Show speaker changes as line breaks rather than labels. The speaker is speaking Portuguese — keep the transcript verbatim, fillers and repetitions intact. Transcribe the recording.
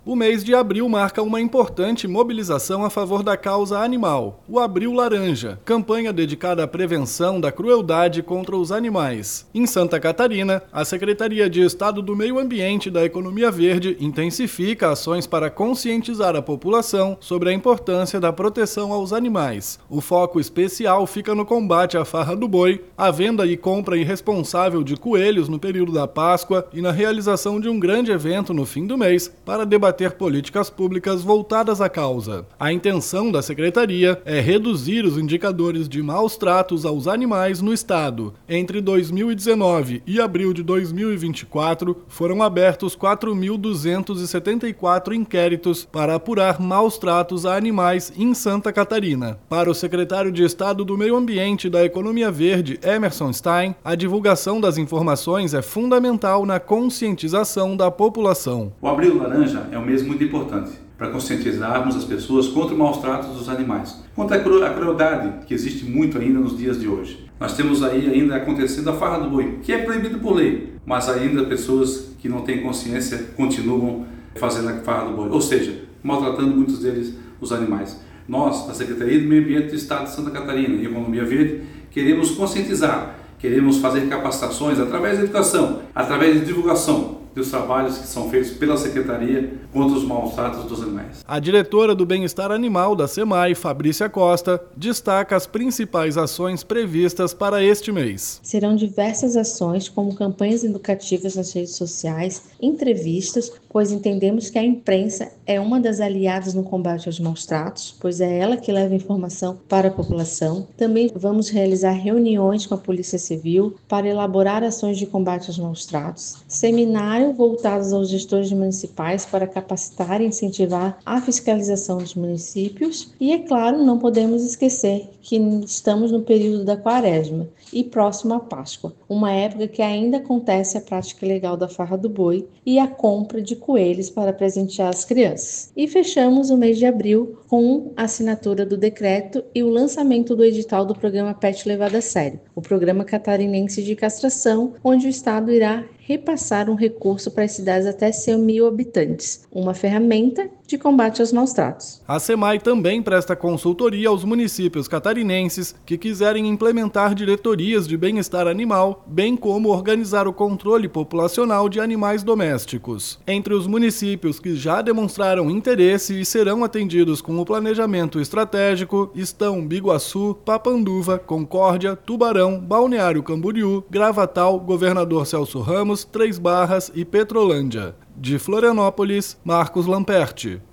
O mês de abril marca uma importante mobilização a favor da causa animal, o Abril Laranja, campanha dedicada à prevenção da crueldade contra os animais. Em Santa Catarina, a Secretaria de Estado do Meio Ambiente e da Economia Verde intensifica ações para conscientizar a população sobre a importância da proteção aos animais. O foco especial fica no combate à farra do boi, a venda e compra irresponsável de coelhos no período da Páscoa e na realização de um grande evento no fim do mês para debater ter políticas públicas voltadas à causa. A intenção da Secretaria é reduzir os indicadores de maus tratos aos animais no estado. Entre dois mil e dezenove e abril de dois mil e vinte e quatro, foram abertos quatro mil duzentos e setenta e quatro inquéritos para apurar maus tratos a animais em Santa Catarina. Para o secretário de Estado do Meio Ambiente e da Economia Verde, Emerson Stein, a divulgação das informações é fundamental na conscientização da população.
O Abril Laranja é um mês muito importante para conscientizarmos as pessoas contra o maus tratos dos animais, contra a crueldade que existe muito ainda nos dias de hoje. Nós temos aí ainda acontecendo a farra do boi, que é proibido por lei, mas ainda pessoas que não têm consciência continuam fazendo a farra do boi, ou seja, maltratando muitos deles os animais. Nós, da Secretaria do Meio Ambiente do Estado de Santa Catarina e Economia Verde, queremos conscientizar, queremos fazer capacitações através da educação, através de divulgação dos trabalhos que são feitos pela Secretaria contra os maus tratos dos animais.
A diretora do Bem-Estar Animal da SEMAI, Fabrícia Costa, destaca as principais ações previstas para este mês.
Serão diversas ações, como campanhas educativas nas redes sociais, entrevistas, pois entendemos que a imprensa é uma das aliadas no combate aos maus tratos, pois é ela que leva informação para a população. Também vamos realizar reuniões com a Polícia Civil para elaborar ações de combate aos maus tratos, seminários voltados aos gestores municipais para capacitar e incentivar a fiscalização dos municípios e, é claro, não podemos esquecer que estamos no período da Quaresma e próximo à Páscoa, uma época que ainda acontece a prática legal da farra do boi e a compra de coelhos para presentear as crianças. E fechamos o mês de abril com a assinatura do decreto e o lançamento do edital do programa Pet Levado a Sério, o Programa Catarinense de Castração, onde o Estado irá repassar um recurso para as cidades até cem mil habitantes, uma ferramenta de combate aos maus tratos.
A SEMAI também presta consultoria aos municípios catarinenses que quiserem implementar diretorias de bem-estar animal, bem como organizar o controle populacional de animais domésticos. Entre os municípios que já demonstraram interesse e serão atendidos com o planejamento estratégico estão Biguaçu, Papanduva, Concórdia, Tubarão, Balneário Camboriú, Gravatal, Governador Celso Ramos, Três Barras e Petrolândia. De Florianópolis, Marcos Lamperti.